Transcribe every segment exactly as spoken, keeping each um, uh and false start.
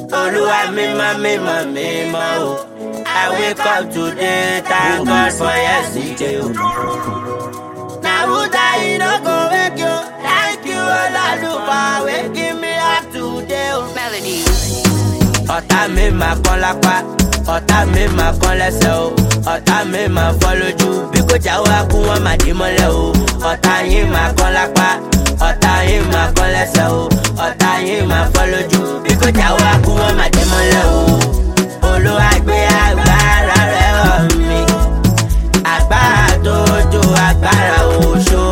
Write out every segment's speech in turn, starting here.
Oluwa mímọ́ mímọ́ mímọ́ o. I wake up today, thank God for yesterday o. Na who die no go wake you. Thank you Olorun for waking me up today o. Melody. Ọ̀tá mi máa kán lápá, ọ̀tá mi máa kán lẹ́sẹ̀ o. Ọ̀tá mi máa fọ́ lójú, bí kò jáwọ́ kú wọ́n máa dì mọ́lẹ̀ o. Ọ̀tá yín máa kán lápá, ọ̀tá yín máa kán lẹ́sẹ̀ o. Ọ̀tá yín máa fọ́ lójú, bí kò jáwọ́ kú wọ́n máa dì mọ́lẹ̀ o. Olúwa gbé agbára rẹ̀ hàn mí, agbára tó jó agbára oṣó,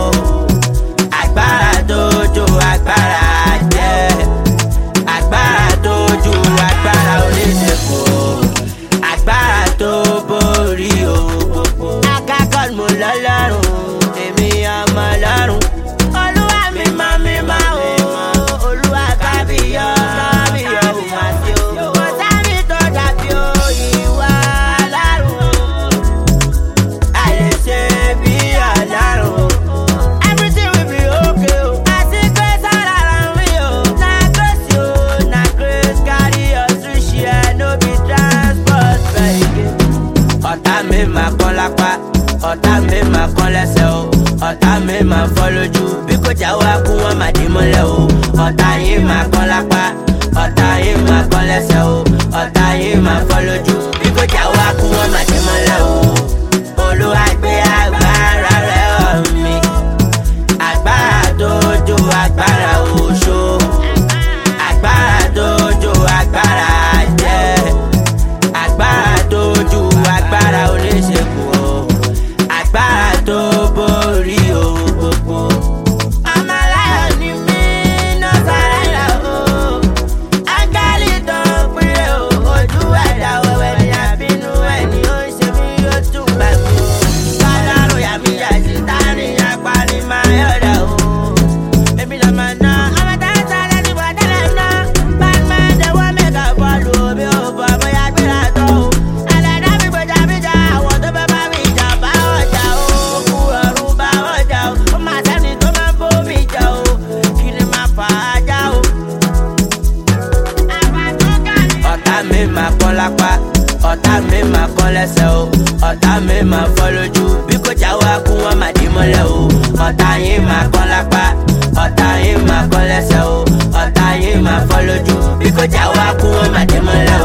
agbára tó jó agbára jẹ́, agbára tó jó agbára oníṣègùn, agbára tó borí ògbógbó. Akákọ̀ọ́ mo lọ́lọ́run, èmi ọmọ lọ́run. Olúwa mímọ́ mímọ́ o, Olúwa kábíyọ̀ kábíyọ̀ ò máa ṣe o. Kò sẹ́ni tó dàbí o, ìwà Ọlọ́run. A lè ṣe bí Ọlọ́run. Everything will be okay o. Àti grace all around me o. Na grace o, na grace carry us reach here, no be transport vehicle. Ọ̀tá mi máa kán lápá, ọ̀tá mi máa kán lẹ́sẹ̀ o. Ọ̀tá mi máa fọ́ lójú, bí kò jáwọ́ kú wọ́n máa dì mọ́lẹ̀ o. Ọ̀tá yín máa kán lápá, ọ̀tá yín máa kán lẹ́sẹ̀ o. Ọ̀tá yín máa fọ́ lójú, bí kò jáwọ́ kú wọ́n máa dì mọ́lẹ̀ o. Olúwa gbé agbára rẹ̀ hàn mí, agbára tó jó agbára oṣó, agbára tó jó agbára jẹ́, agbára tó jó agbára oníṣègùn o, agbára tó borí ògbógbó. Ọmọ aláyọ̀ ni mí, no surrender o. Áńgẹ́lì tó ń pín o, ojú ẹ̀dá wẹ̀wẹ̀ ni àbínú ẹ̀ ni ó ń ṣe mí, ó tún gbà mí o. Kọ́lárò yà mí yà sí tání, apá ni máa yọ̀dà o. Èmi lọ máa ná, ọmọ tá ń sá láti bọ̀ tẹ́lẹ̀ ná. Batman dey wọ́n mẹ́ka bọ́ọ̀lù omi ò bọ̀ bóyá gbéra tó o. Ẹlẹ́dàá mi gbèjà mi jà, àwọn tó fẹ́ bá mi jà bá ọjà o. Òkú ọ̀run bá ọjà o. Ó máa sẹ́ni tó máa ń bó mi jà o. Kí ni máa fà á já o? Ọ̀tá mi máa kán lápá, ọ̀tá mi máa kán lẹ́sẹ̀ o. Ọ̀tá mi máa fọ́ lójú, bí kò jáwọ́ kú wọ́n máa dì mọ́lẹ̀ o. Ọ̀tá yín máa kán lápá, ọ̀tá yín máa kán lẹ́sẹ̀ o. Ọ̀tá yín máa fọ́ lójú, bí kò jáwọ́ kú wọ́n máa dì mọ́lẹ̀ o.